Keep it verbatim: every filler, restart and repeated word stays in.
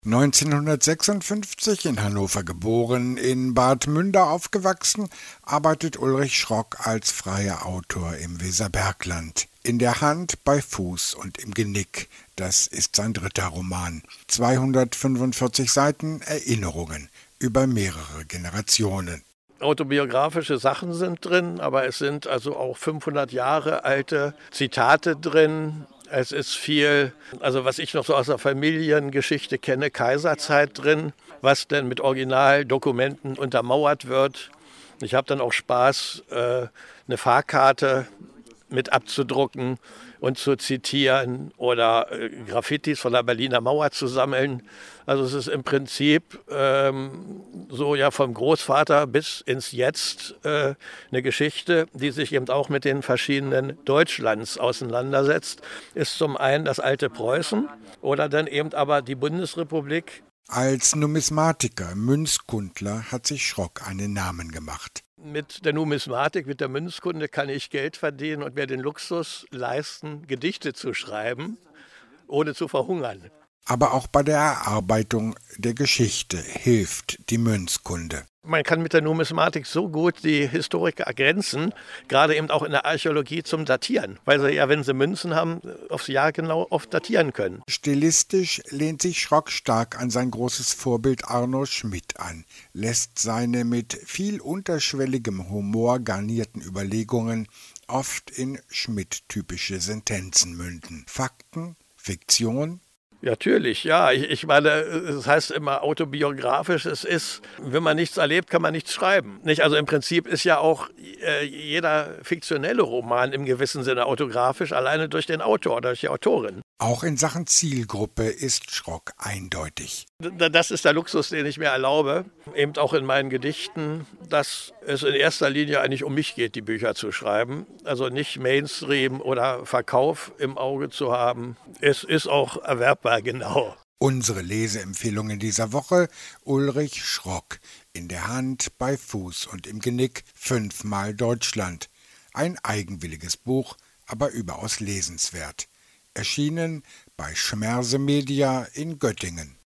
neunzehnhundertsechsundfünfzig in Hannover geboren, in Bad Münder aufgewachsen, arbeitet Ulrich Schrock als freier Autor im Weserbergland. In der Hand, bei Fuß und im Genick, das ist sein dritter Roman. zweihundertfünfundvierzig Seiten Erinnerungen über mehrere Generationen. Autobiografische Sachen sind drin, aber es sind also auch fünfhundert Jahre alte Zitate drin. Es ist viel, also was ich noch so aus der Familiengeschichte kenne, Kaiserzeit drin, was denn mit Originaldokumenten untermauert wird. Ich habe dann auch Spaß, eine Fahrkarte mit abzudrucken und zu zitieren oder Graffitis von der Berliner Mauer zu sammeln. Also es ist im Prinzip ähm, so ja vom Großvater bis ins Jetzt äh, eine Geschichte, die sich eben auch mit den verschiedenen Deutschlands auseinandersetzt. Ist zum einen das alte Preußen oder dann eben aber die Bundesrepublik. Als Numismatiker, Münzkundler hat sich Schrock einen Namen gemacht. Mit der Numismatik, mit der Münzkunde kann ich Geld verdienen und mir den Luxus leisten, Gedichte zu schreiben, ohne zu verhungern. Aber auch bei der Erarbeitung der Geschichte hilft die Münzkunde. Man kann mit der Numismatik so gut die Historik ergänzen, gerade eben auch in der Archäologie zum Datieren, weil sie ja, wenn sie Münzen haben, aufs Jahr genau oft datieren können. Stilistisch lehnt sich Schrock stark an sein großes Vorbild Arno Schmidt an, lässt seine mit viel unterschwelligem Humor garnierten Überlegungen oft in Schmidt-typische Sentenzen münden. Fakten, Fiktion. Natürlich, ja. Ich, ich meine, es heißt immer autobiografisch. Es ist, wenn man nichts erlebt, kann man nichts schreiben. Nicht? Also im Prinzip ist ja auch äh, jeder fiktionelle Roman im gewissen Sinne autografisch, alleine durch den Autor oder durch die Autorin. Auch in Sachen Zielgruppe ist Schrock eindeutig. Das ist der Luxus, den ich mir erlaube, eben auch in meinen Gedichten, dass es in erster Linie eigentlich um mich geht, die Bücher zu schreiben. Also nicht Mainstream oder Verkauf im Auge zu haben. Es ist auch erwerbbar, genau. Unsere Leseempfehlungen dieser Woche: Ulrich Schrock, In der Hand, bei Fuß und im Genick, fünfmal Deutschland. Ein eigenwilliges Buch, aber überaus lesenswert. Erschienen bei Schmerse Media in Göttingen.